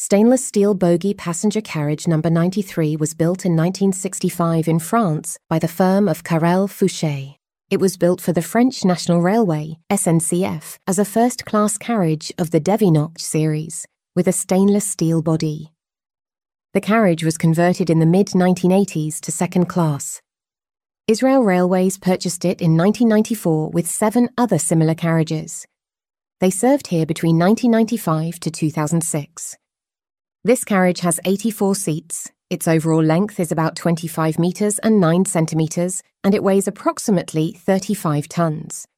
Stainless steel bogie passenger carriage number 93 was built in 1965 in France by the firm of Carrel Fouché. It was built for the French National Railway, SNCF, as a first-class carriage of the Devinoch series, with a stainless steel body. The carriage was converted in the mid-1980s to second class. Israel Railways purchased it in 1994 with 7 other similar carriages. They served here between 1995 to 2006. This carriage has 84 seats. Its overall length is about 25 metres and 9 centimetres, and it weighs approximately 35 tonnes.